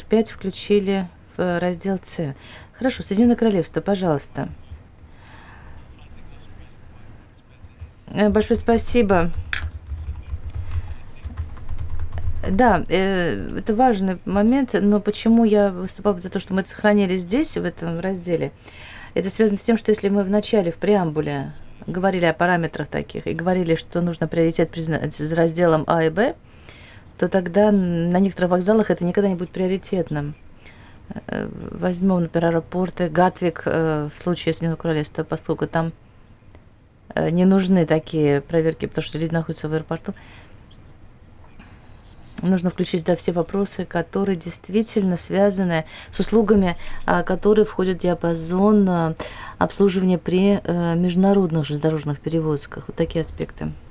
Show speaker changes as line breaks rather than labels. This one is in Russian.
5 включили в раздел С. Хорошо, Соединенное Королевство, пожалуйста. Большое спасибо. Да, это важный момент, но почему я выступала за то, что мы это сохранили здесь, в этом разделе? Это связано с тем, что если мы в начале, в преамбуле, говорили о параметрах таких и говорили, что нужно приоритет признать за разделом А и Б, то тогда на некоторых вокзалах это никогда не будет приоритетным. Возьмем, например, аэропорты Гатвик в случае Соединенного Королевства, поскольку там не нужны такие проверки, потому что люди находятся в аэропорту. Нужно включить, да, все вопросы, которые действительно связаны с услугами, которые входят в диапазон обслуживания при международных железнодорожных перевозках. Вот такие аспекты.